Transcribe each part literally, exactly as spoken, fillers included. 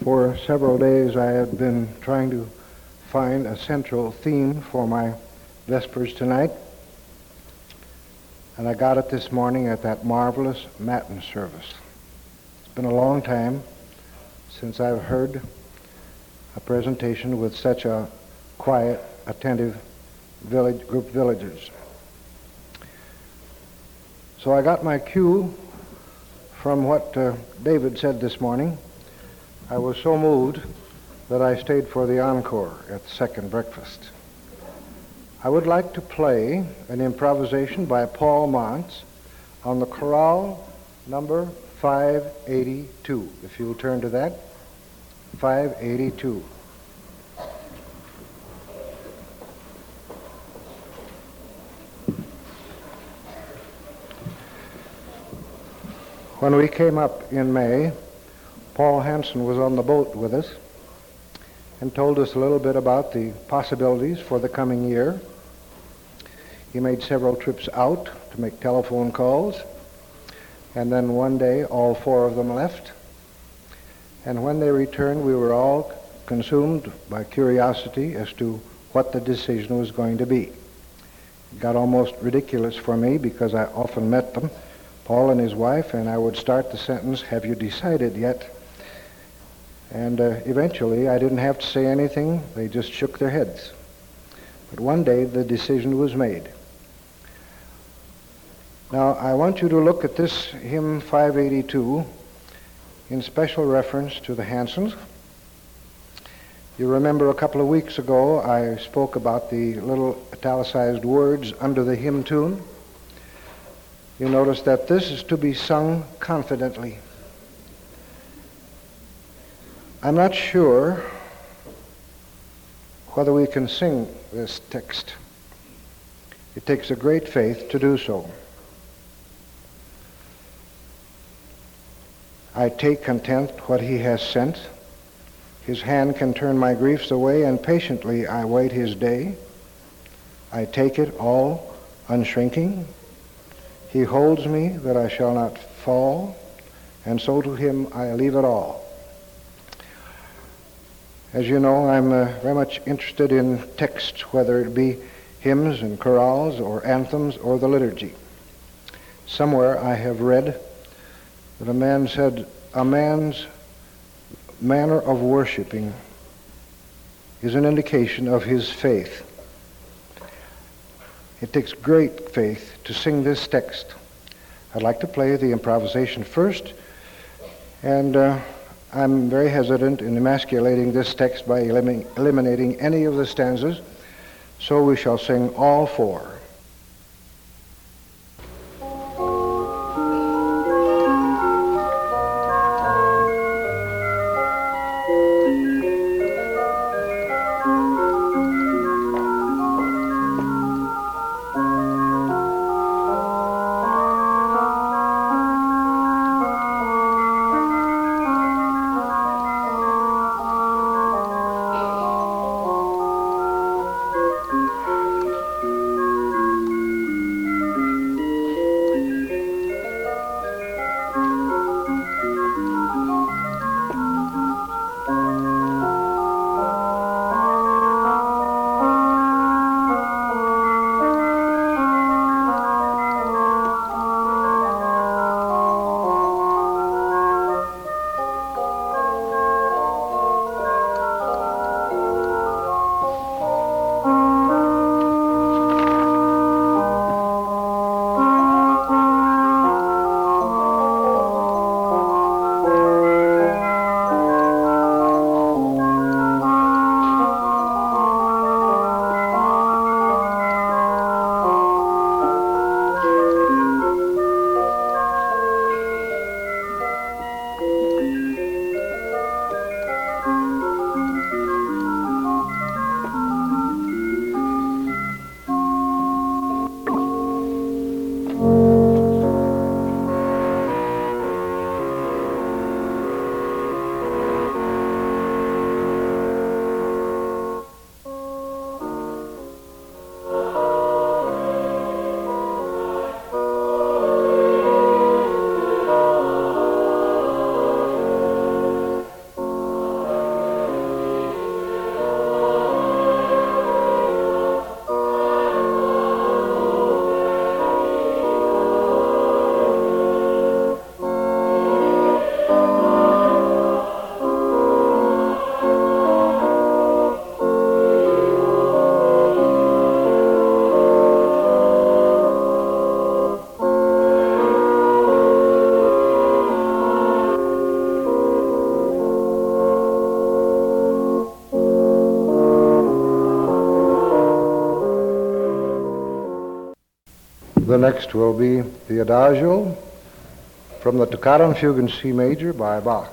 For several days I had been trying to find a central theme for my Vespers tonight, and I got it this morning at that marvelous Matin service. It's been a long time since I've heard a presentation with such a quiet, attentive village group of villagers. So I got my cue from what uh, David said this morning. I was so moved that I stayed for the encore at the second breakfast. I would like to play an improvisation by Paul Montz on the chorale number five eighty-two. If you'll turn to that, five eighty-two. When we came up in May, Paul Hansen was on the boat with us and told us a little bit about the possibilities for the coming year. He made several trips out to make telephone calls, and then one day all four of them left. And when they returned, we were all consumed by curiosity as to what the decision was going to be. It got almost ridiculous for me because I often met them, Paul and his wife, and I would start the sentence, "Have you decided yet?" And uh, eventually I didn't have to say anything. They just shook their heads. But one day the decision was made. Now I want you to look at this hymn five eighty-two in special reference to the Hansens. You remember a couple of weeks ago I spoke about the little italicized words under the hymn tune. You notice that this is to be sung confidently. I'm not sure whether we can sing this text. It takes a great faith to do so. I take content what he has sent. His hand can turn my griefs away, and patiently I wait his day. I take it all unshrinking. He holds me that I shall not fall, and so to him I leave it all. As you know, I'm uh, very much interested in text, whether it be hymns and chorales or anthems or the liturgy. Somewhere I have read that a man said, a man's manner of worshiping is an indication of his faith. It takes great faith to sing this text. I'd like to play the improvisation first, and uh, I'm very hesitant in emasculating this text by elim- eliminating any of the stanzas, so we shall sing all four. The next will be the Adagio from the Toccata and Fugue in C major by Bach.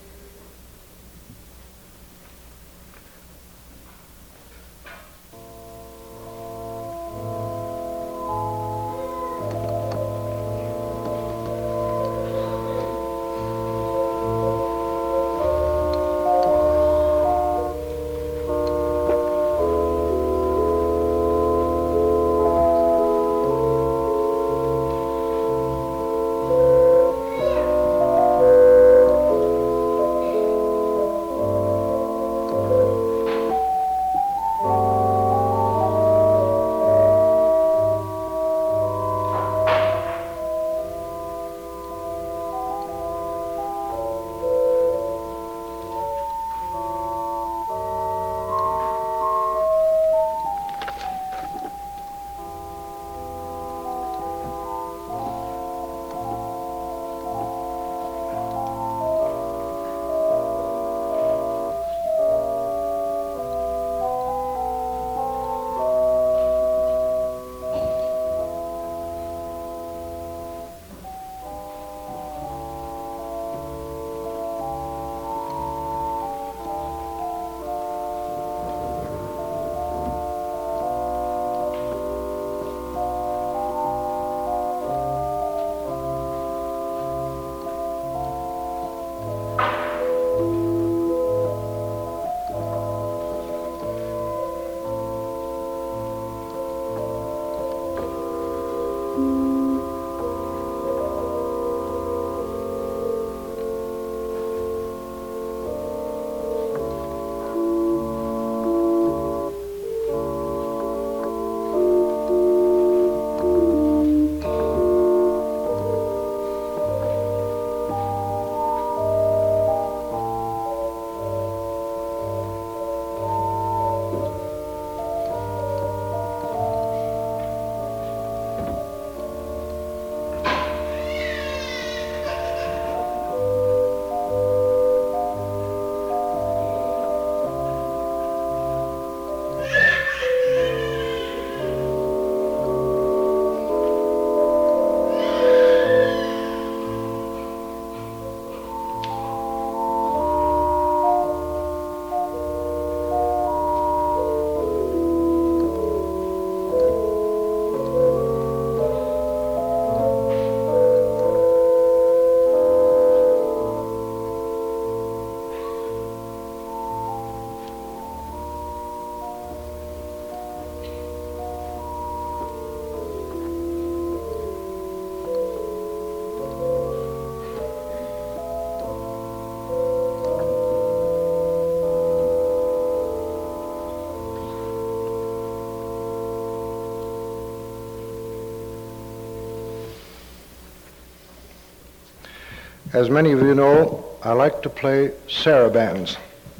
As many of you know, I like to play sarabands.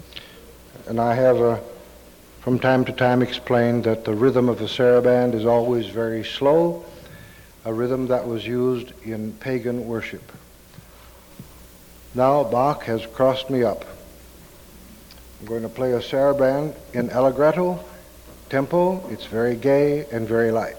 And I have uh, from time to time explained that the rhythm of the saraband is always very slow, a rhythm that was used in pagan worship. Now Bach has crossed me up. I'm going to play a saraband in allegretto tempo. It's very gay and very light.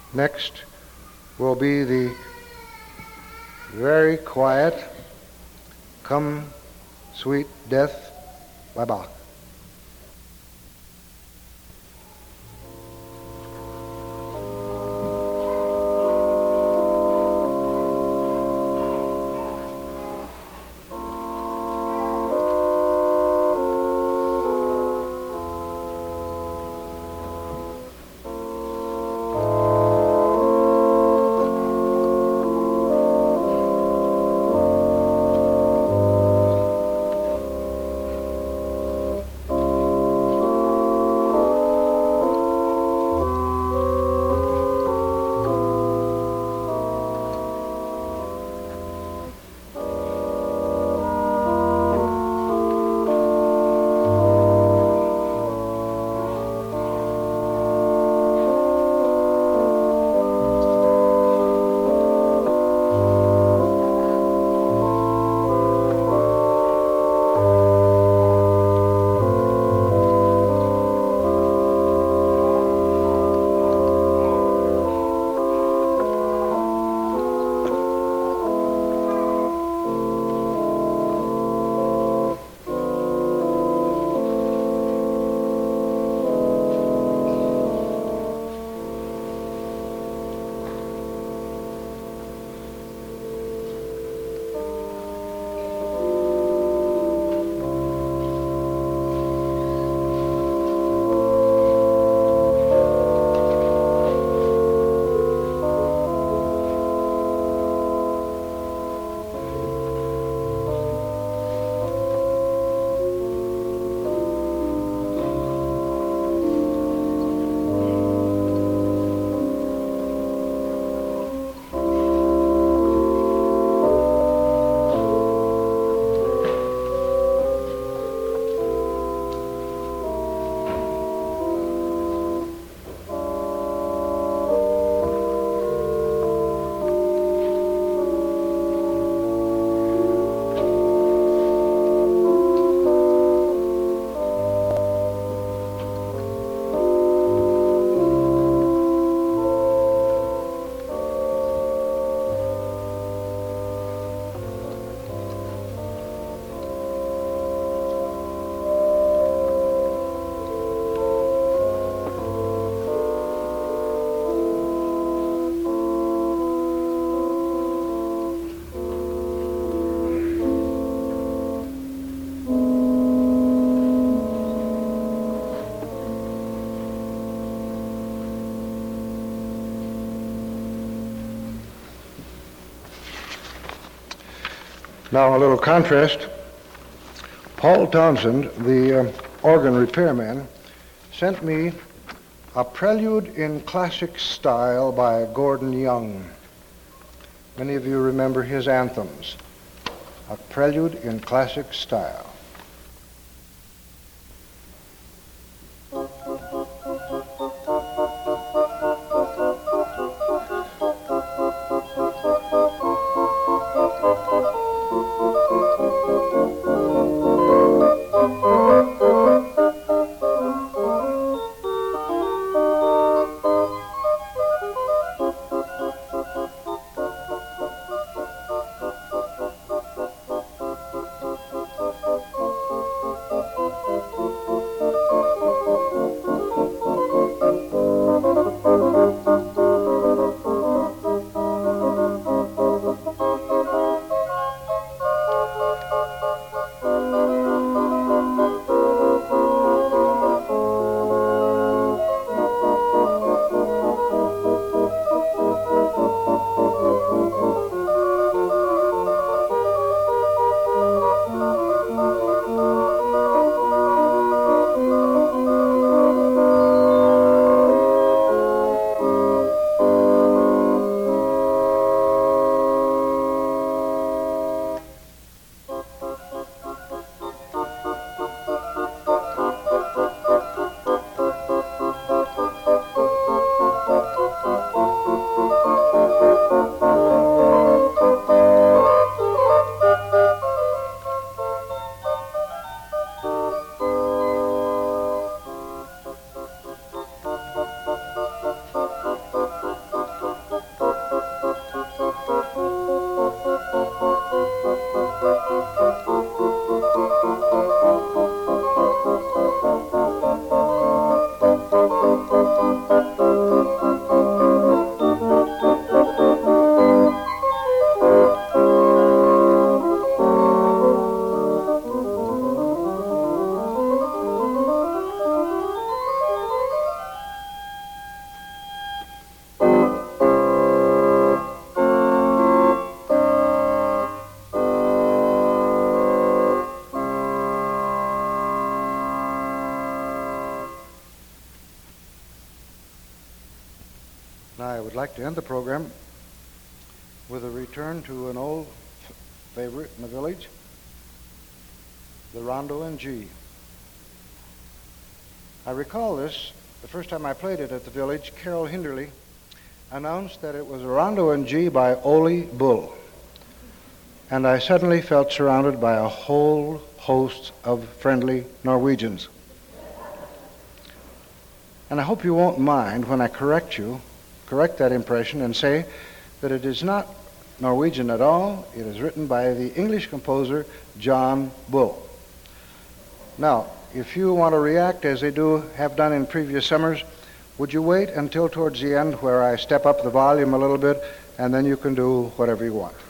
Next will be the very quiet Come Sweet Death by Bach. Now, a little contrast. Paul Townsend, the uh, organ repairman, sent me a prelude in classic style by Gordon Young. Many of you remember his anthems. A prelude in classic style. Now, I would like to end the program with a return to an old f- favorite in the village, the Rondo in G. I recall this, the first time I played it at the village, Carol Hinderly announced that it was a Rondo in G by Ole Bull. And I suddenly felt surrounded by a whole host of friendly Norwegians. And I hope you won't mind when I correct you, correct that impression and say that it is not Norwegian at all. It is written by the English composer John Bull. Now, if you want to react as they do have done in previous summers, would you wait until towards the end where I step up the volume a little bit, and then you can do whatever you want.